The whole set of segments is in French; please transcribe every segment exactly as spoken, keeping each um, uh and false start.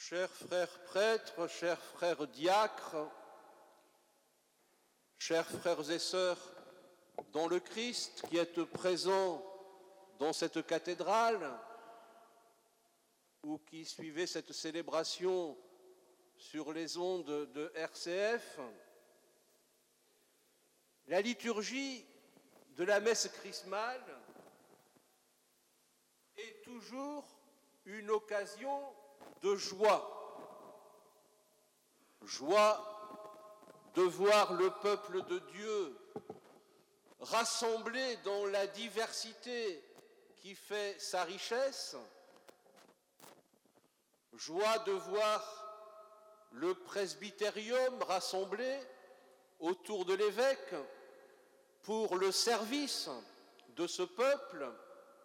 Chers frères prêtres, chers frères diacres, chers frères et sœurs dans le Christ qui êtes présents dans cette cathédrale ou qui suivez cette célébration sur les ondes de R C F, la liturgie de la messe chrismale est toujours une occasion de joie. Joie de voir le peuple de Dieu rassemblé dans la diversité qui fait sa richesse. Joie de voir le presbytérium rassemblé autour de l'évêque pour le service de ce peuple.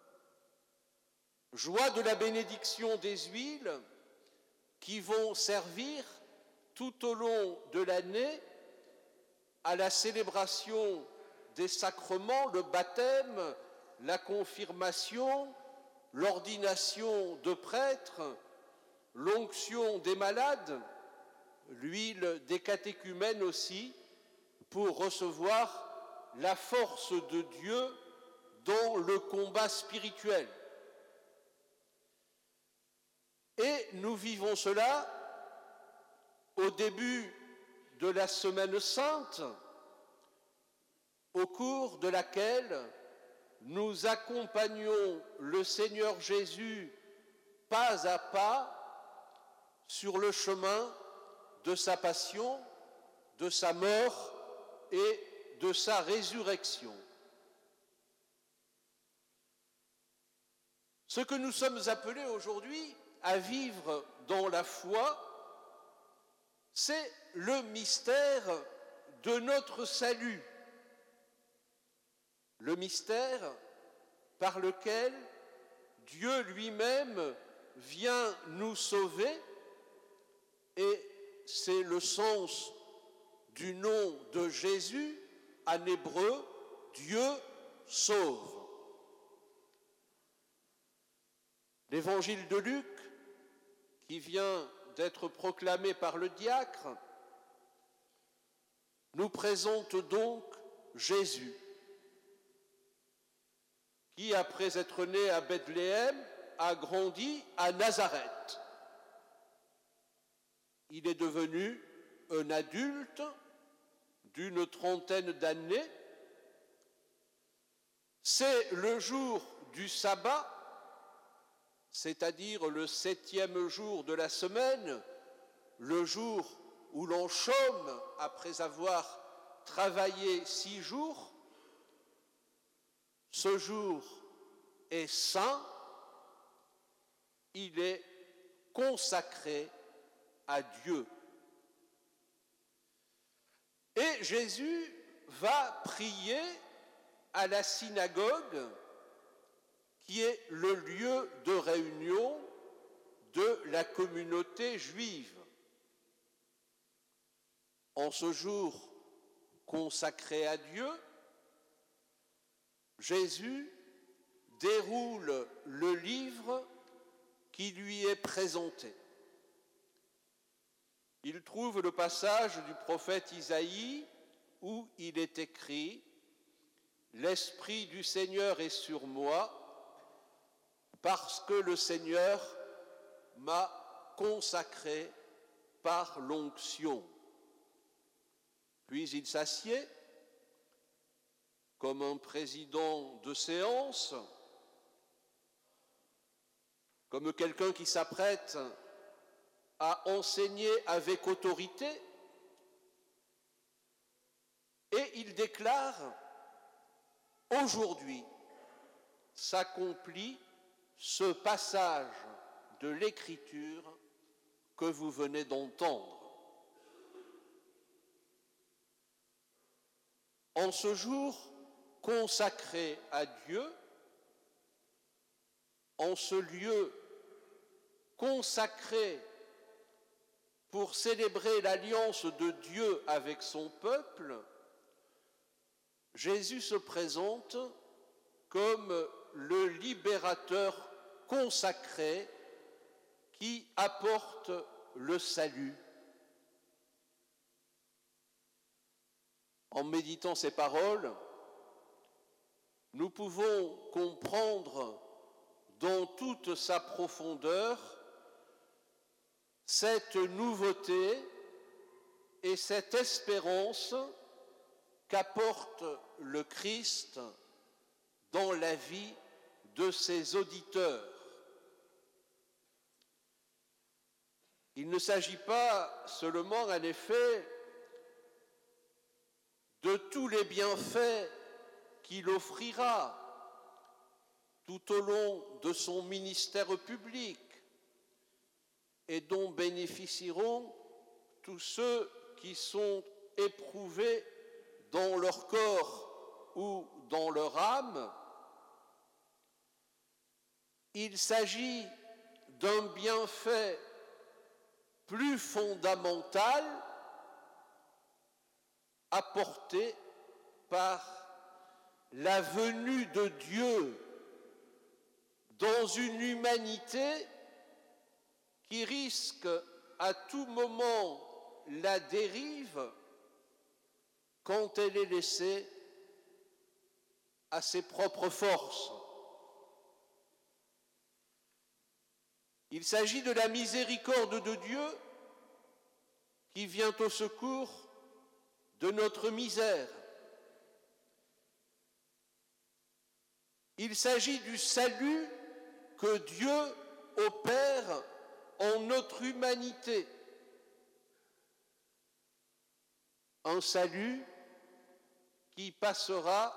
Joie de la bénédiction des huiles qui vont servir tout au long de l'année à la célébration des sacrements, le baptême, la confirmation, l'ordination de prêtres, l'onction des malades, l'huile des catéchumènes aussi, pour recevoir la force de Dieu dans le combat spirituel. Et nous vivons cela au début de la Semaine Sainte, au cours de laquelle nous accompagnons le Seigneur Jésus pas à pas sur le chemin de sa passion, de sa mort et de sa résurrection. Ce que nous sommes appelés aujourd'hui à vivre dans la foi, c'est le mystère de notre salut, le mystère par lequel Dieu lui-même vient nous sauver, et c'est le sens du nom de Jésus, en hébreu, Dieu sauve. L'évangile de Luc, qui vient d'être proclamé par le diacre, nous présente donc Jésus, qui, après être né à Bethléem, a grandi à Nazareth. Il est devenu un adulte d'une trentaine d'années. C'est le jour du sabbat, c'est-à-dire le septième jour de la semaine, le jour où l'on chôme après avoir travaillé six jours. Ce jour est saint, il est consacré à Dieu. Et Jésus va prier à la synagogue, qui est le lieu de réunion de la communauté juive. En ce jour consacré à Dieu, Jésus déroule le livre qui lui est présenté. Il trouve le passage du prophète Isaïe où il est écrit « L'Esprit du Seigneur est sur moi, parce que le Seigneur m'a consacré par l'onction. » Puis il s'assied comme un président de séance, comme quelqu'un qui s'apprête à enseigner avec autorité, et il déclare « Aujourd'hui s'accomplit ce passage de l'Écriture que vous venez d'entendre. » En ce jour consacré à Dieu, en ce lieu consacré pour célébrer l'alliance de Dieu avec son peuple, Jésus se présente comme le libérateur consacré qui apporte le salut. En méditant ces paroles, nous pouvons comprendre dans toute sa profondeur cette nouveauté et cette espérance qu'apporte le Christ dans la vie de ses auditeurs. Il ne s'agit pas seulement, en effet, de tous les bienfaits qu'il offrira tout au long de son ministère public et dont bénéficieront tous ceux qui sont éprouvés dans leur corps ou dans leur âme. Il s'agit d'un bienfait plus fondamental apporté par la venue de Dieu dans une humanité qui risque à tout moment la dérive quand elle est laissée à ses propres forces. Il s'agit de la miséricorde de Dieu qui vient au secours de notre misère. Il s'agit du salut que Dieu opère en notre humanité. Un salut qui passera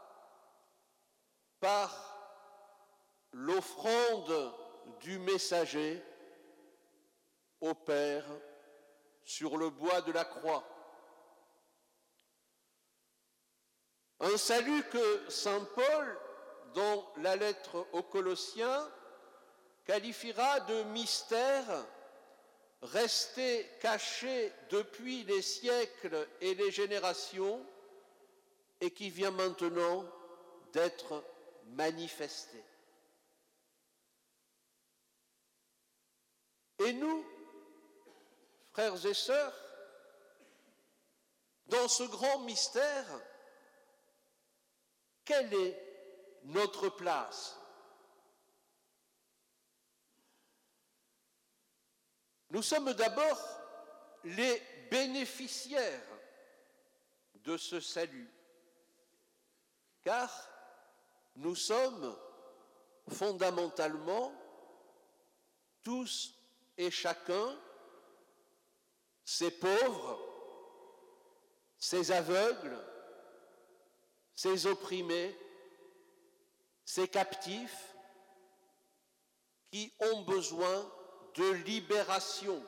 par l'offrande du messager au Père sur le bois de la croix. Un salut que saint Paul, dans la lettre aux Colossiens, qualifiera de mystère resté caché depuis les siècles et les générations et qui vient maintenant d'être manifesté. Et nous, frères et sœurs, dans ce grand mystère, quelle est notre place ? Nous sommes d'abord les bénéficiaires de ce salut, car nous sommes fondamentalement tous et chacun ces pauvres, ces aveugles, ces opprimés, ces captifs qui ont besoin de libération.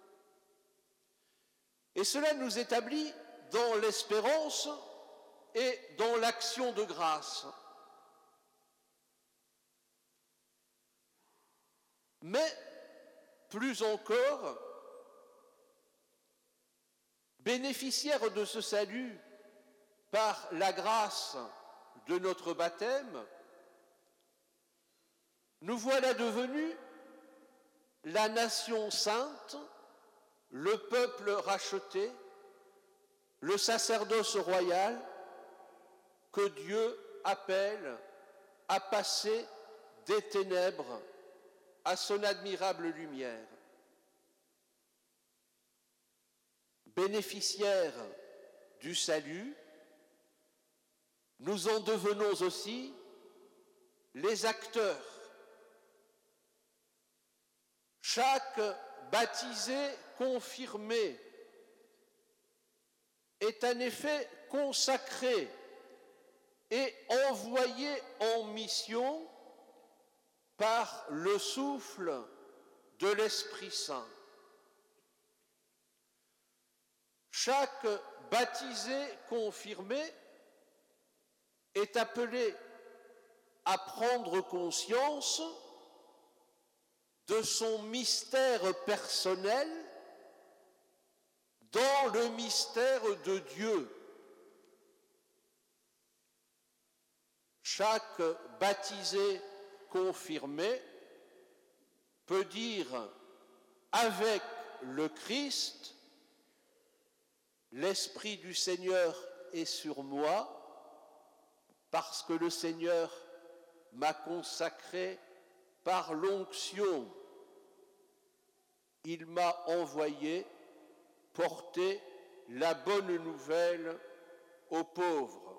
Et cela nous établit dans l'espérance et dans l'action de grâce. Mais, plus encore, bénéficiaires de ce salut par la grâce de notre baptême, nous voilà devenus la nation sainte, le peuple racheté, le sacerdoce royal que Dieu appelle à passer des ténèbres à son admirable lumière. Bénéficiaires du salut, nous en devenons aussi les acteurs. Chaque baptisé confirmé est en effet consacré et envoyé en mission par le souffle de l'Esprit Saint. Chaque baptisé confirmé est appelé à prendre conscience de son mystère personnel dans le mystère de Dieu. Chaque baptisé confirmé peut dire avec le Christ, l'Esprit du Seigneur est sur moi, parce que le Seigneur m'a consacré par l'onction. Il m'a envoyé porter la bonne nouvelle aux pauvres.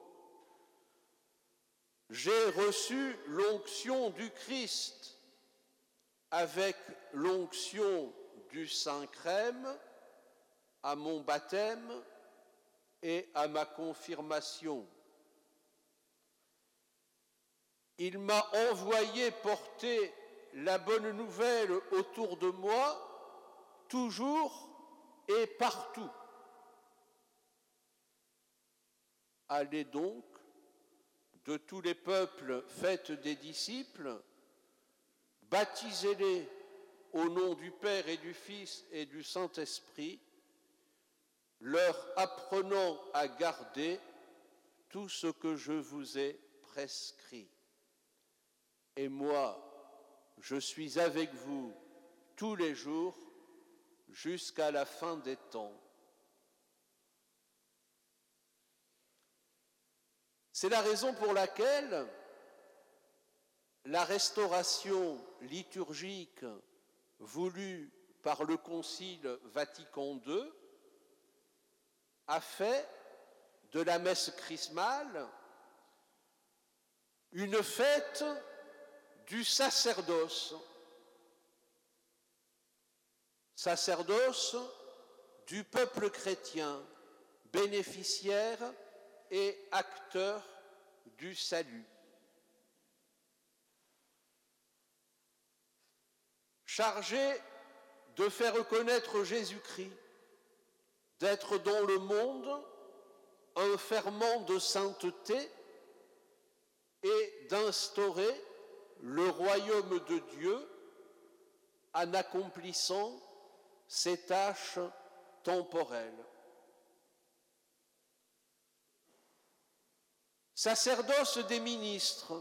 J'ai reçu l'onction du Christ avec l'onction du Saint-Crème à mon baptême et à ma confirmation. Il m'a envoyé porter la bonne nouvelle autour de moi, toujours et partout. Allez donc, de tous les peuples, faites des disciples, baptisez-les au nom du Père et du Fils et du Saint-Esprit, leur apprenant à garder tout ce que je vous ai prescrit. Et moi, je suis avec vous tous les jours jusqu'à la fin des temps. C'est la raison pour laquelle la restauration liturgique voulue par le Concile Vatican deux a fait de la messe chrismale une fête du sacerdoce, sacerdoce du peuple chrétien, bénéficiaire et acteur du salut. Chargé de faire reconnaître Jésus-Christ, d'être dans le monde un ferment de sainteté et d'instaurer le royaume de Dieu en accomplissant ses tâches temporelles. Sacerdoce des ministres,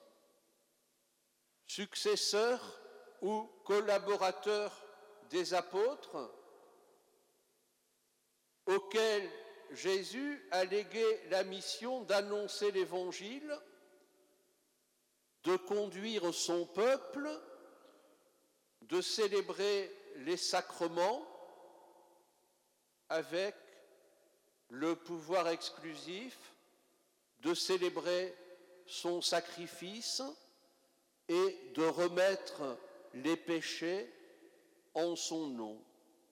successeurs ou collaborateurs des apôtres, auxquels Jésus a légué la mission d'annoncer l'Évangile, de conduire son peuple, de célébrer les sacrements avec le pouvoir exclusif de célébrer son sacrifice et de remettre les péchés en son nom.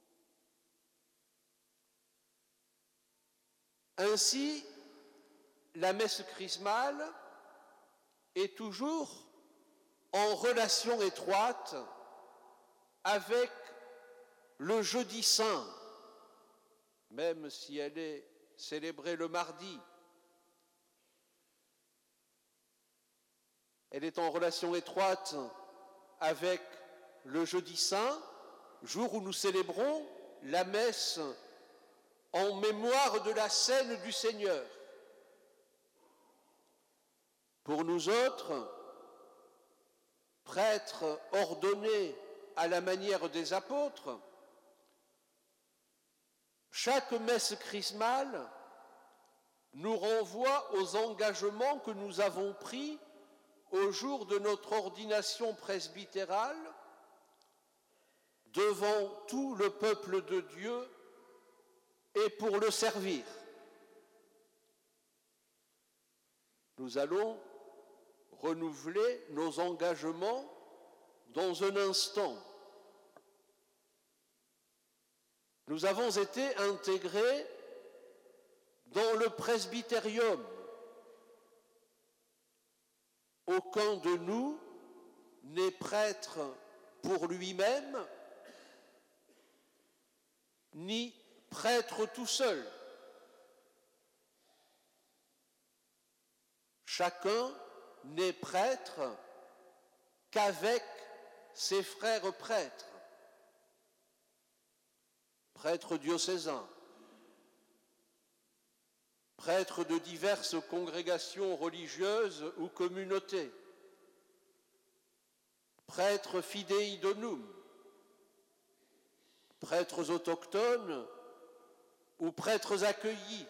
Ainsi, la messe chrismale est toujours en relation étroite avec le jeudi saint, même si elle est célébrée le mardi. Elle est en relation étroite avec le jeudi saint, jour où nous célébrons la messe en mémoire de la scène du Seigneur. Pour nous autres, prêtres ordonnés à la manière des apôtres, chaque messe chrismale nous renvoie aux engagements que nous avons pris au jour de notre ordination presbytérale devant tout le peuple de Dieu et pour le servir. Nous allons renouveler nos engagements dans un instant. Nous avons été intégrés dans le presbytérium. Aucun de nous n'est prêtre pour lui-même, ni prêtre tout seul. Chacun n'est prêtre qu'avec ses frères prêtres, prêtres diocésains, prêtres de diverses congrégations religieuses ou communautés, prêtres fidei donum, prêtres autochtones ou prêtres accueillis.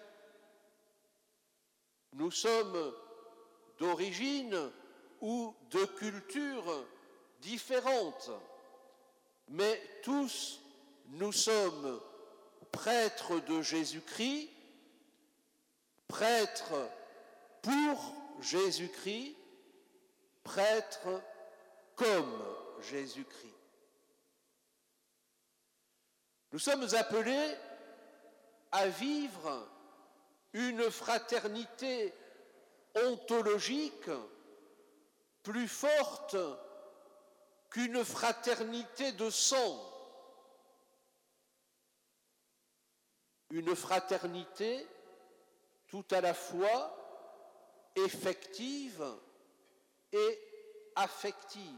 Nous sommes d'origine ou de culture différentes, mais tous nous sommes prêtres de Jésus-Christ, prêtres pour Jésus-Christ, prêtres comme Jésus-Christ. Nous sommes appelés à vivre une fraternité ontologique plus forte qu'une fraternité de sang. Une fraternité tout à la fois effective et affective.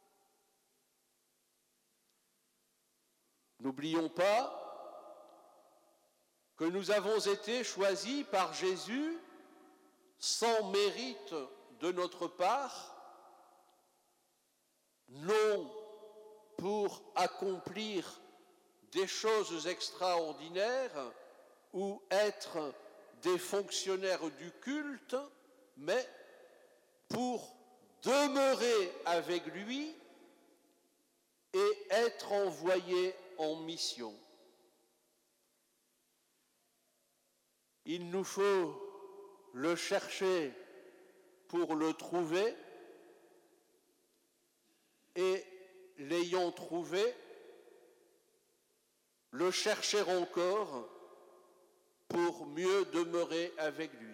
N'oublions pas que nous avons été choisis par Jésus sans mérite de notre part, non pour accomplir des choses extraordinaires ou être des fonctionnaires du culte, mais pour demeurer avec lui et être envoyés en mission. Il nous faut le chercher pour le trouver, et l'ayant trouvé, le chercher encore pour mieux demeurer avec lui.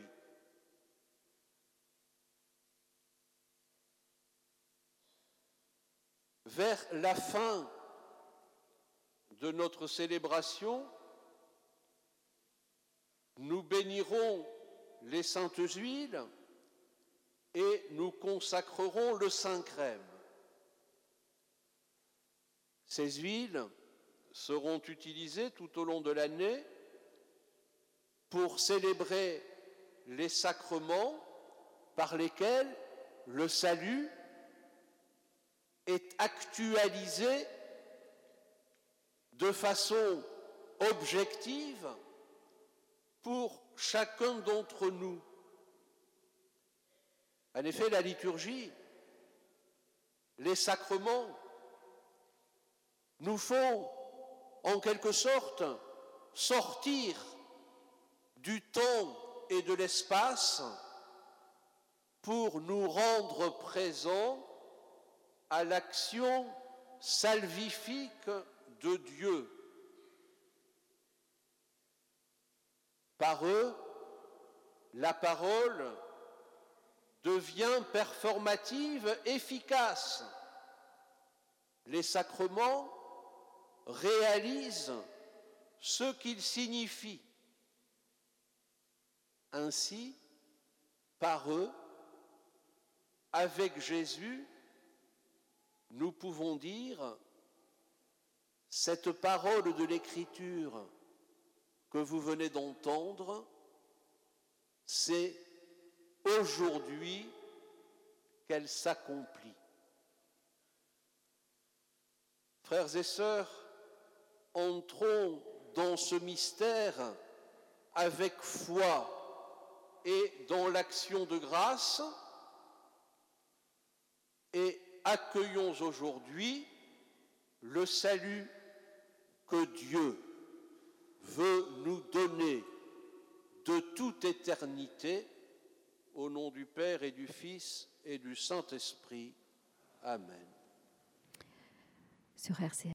Vers la fin de notre célébration, nous bénirons les saintes huiles et nous consacrerons le Saint-Crème. Ces huiles seront utilisées tout au long de l'année pour célébrer les sacrements par lesquels le salut est actualisé de façon objective pour chacun d'entre nous. En effet, la liturgie, les sacrements, nous font en quelque sorte sortir du temps et de l'espace pour nous rendre présents à l'action salvifique de Dieu. Par eux, la parole devient performative, efficace. Les sacrements réalisent ce qu'ils signifient. Ainsi, par eux, avec Jésus, nous pouvons dire « Cette parole de l'Écriture que vous venez d'entendre, c'est aujourd'hui qu'elle s'accomplit. » Frères et sœurs, entrons dans ce mystère avec foi et dans l'action de grâce et accueillons aujourd'hui le salut que Dieu veut nous donner de toute éternité, au nom du Père et du Fils et du Saint-Esprit. Amen. Sur R C